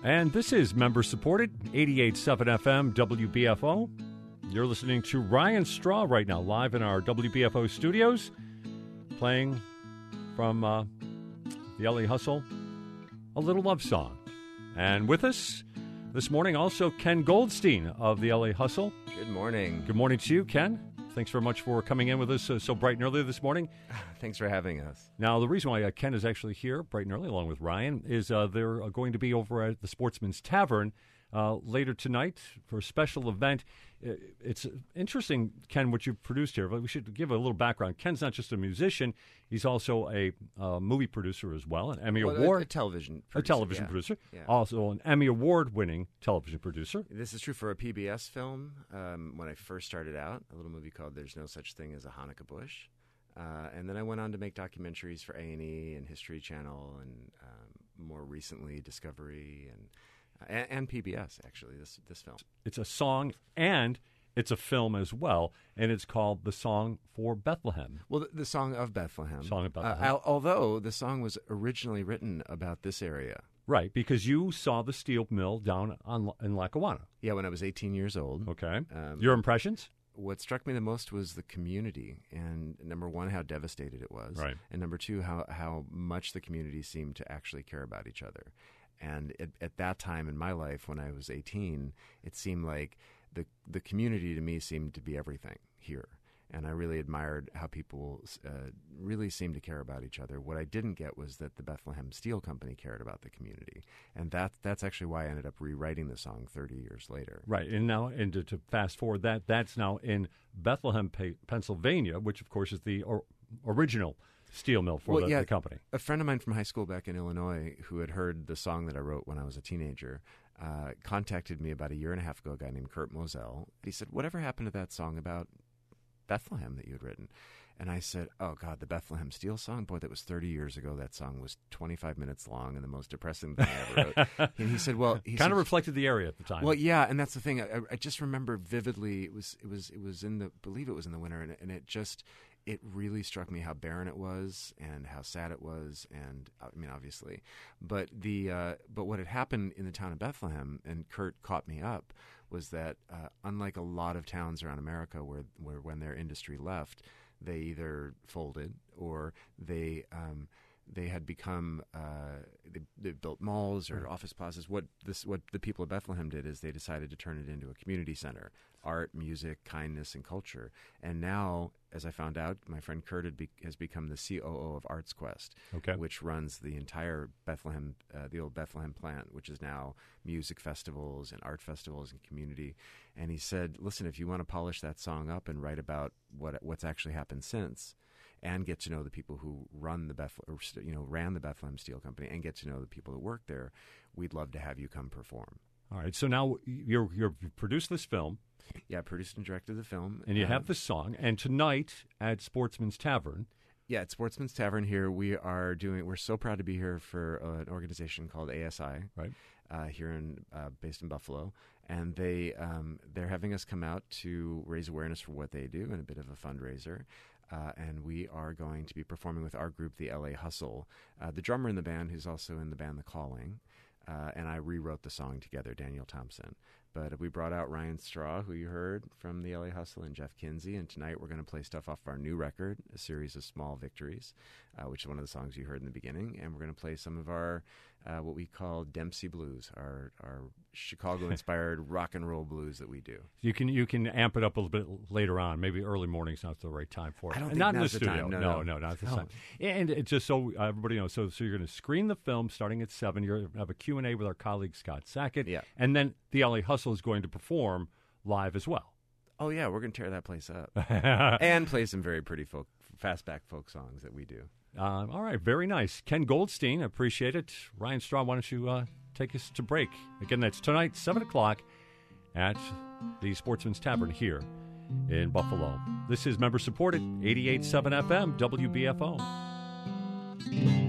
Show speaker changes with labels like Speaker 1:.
Speaker 1: And this is member-supported, 88.7 FM, WBFO. You're listening to Ryan Straw right now, live in our WBFO studios, playing from the LA Hustle, A Little Love Song. And with us this morning also Ken Goldstein of the LA Hustle.
Speaker 2: Good morning.
Speaker 1: Good morning to you, Ken. Thanks very much for coming in with us so bright and early this morning.
Speaker 2: Thanks for having us.
Speaker 1: Now, the reason why Ken is actually here bright and early along with Ryan is they're going to be over at the Sportsman's Tavern later tonight for a special event. It's interesting, Ken, what you've produced here, but we should give a little background. Ken's not just a musician. He's also a movie producer as well, an Emmy Award.
Speaker 2: A television
Speaker 1: producer. Yeah. Also an Emmy Award-winning television producer.
Speaker 2: This is true for a PBS film. When I first started out, a little movie called There's No Such Thing as a Hanukkah Bush. And then I went on to make documentaries for A&E and History Channel and more recently Discovery and PBS, actually, this film. It's
Speaker 1: a song and it's a film as well, and it's called The Song for Bethlehem.
Speaker 2: Well, the Song of Bethlehem.
Speaker 1: Song of Bethlehem.
Speaker 2: Although the song was originally written about this area.
Speaker 1: Right, because you saw the steel mill down in Lackawanna.
Speaker 2: Yeah, when I was 18 years old.
Speaker 1: Okay. Your impressions?
Speaker 2: What struck me the most was the community, and number one, how devastated it was.
Speaker 1: Right.
Speaker 2: And number two, how much the community seemed to actually care about each other. And at that time in my life, when I was 18, it seemed like the community to me seemed to be everything here. And I really admired how people really seemed to care about each other. What I didn't get was that the Bethlehem Steel Company cared about the community. And that's actually why I ended up rewriting the song 30 years later.
Speaker 1: Right. And now, to fast forward, that's now in Bethlehem, Pennsylvania, which, of course, is the original steel mill for the company.
Speaker 2: A friend of mine from high school back in Illinois who had heard the song that I wrote when I was a teenager contacted me about a year and a half ago, a guy named Kurt Moselle. He said, whatever happened to that song about Bethlehem that you had written? And I said, oh, God, the Bethlehem Steel song? Boy, that was 30 years ago. That song was 25 minutes long and the most depressing thing I ever wrote. And he said, well...
Speaker 1: Kind of reflected the area at the time.
Speaker 2: Well, yeah, and that's the thing. I just remember vividly, it was in the, I believe it was in the winter, and it really struck me how barren it was and how sad it was, and I mean, obviously. But but what had happened in the town of Bethlehem, and Kurt caught me up, was that unlike a lot of towns around America where when their industry left, they either folded or they had become they built malls or office plazas. What the people of Bethlehem did is they decided to turn it into a community center, art, music, kindness, and culture. And now, as I found out, my friend Kurt has become the COO of Arts Quest, which runs the entire Bethlehem, the old Bethlehem plant, which is now music festivals and art festivals and community. And he said, listen, if you want to polish that song up and write about what's actually happened since, and get to know the people who ran the Bethlehem Steel Company, and get to know the people that work there, we'd love to have you come perform.
Speaker 1: All right. So now you've produced this film.
Speaker 2: Yeah, I produced and directed the film.
Speaker 1: And you have the song. And tonight at Sportsman's Tavern.
Speaker 2: Yeah, at Sportsman's Tavern here, we're so proud to be here for an organization called ASI.
Speaker 1: Right.
Speaker 2: Here based in Buffalo. And they're having us come out to raise awareness for what they do and a bit of a fundraiser. And we are going to be performing with our group, the LA Hustle. The drummer in the band, who's also in the band The Calling, and I rewrote the song together, Daniel Thompson. But we brought out Ryan Straw, who you heard from the LA Hustle, and Jeff Kinsey. And tonight we're going to play stuff off our new record, A Series of Small Victories, which is one of the songs you heard in the beginning. And we're going to play some of our what we call Dempsey Blues, our Chicago-inspired rock and roll blues that we do.
Speaker 1: You can amp it up a little bit later on. Maybe early morning's not the right time for it.
Speaker 2: I don't think
Speaker 1: not
Speaker 2: now's
Speaker 1: in the studio.
Speaker 2: Time.
Speaker 1: No, not this time. And it's just so everybody knows. So you're going to screen the film starting at 7. You're going to have a Q&A with our colleague Scott Sackett.
Speaker 2: Yeah.
Speaker 1: And then the LA Hustle is going to perform live as well.
Speaker 2: Oh, yeah, we're going to tear that place up. And play some very pretty fastback folk songs that we do.
Speaker 1: All right, very nice. Ken Goldstein, appreciate it. Ryan Straw, why don't you take us to break? Again, that's tonight, 7 o'clock at the Sportsman's Tavern here in Buffalo. This is member-supported, 88.7 FM, WBFO.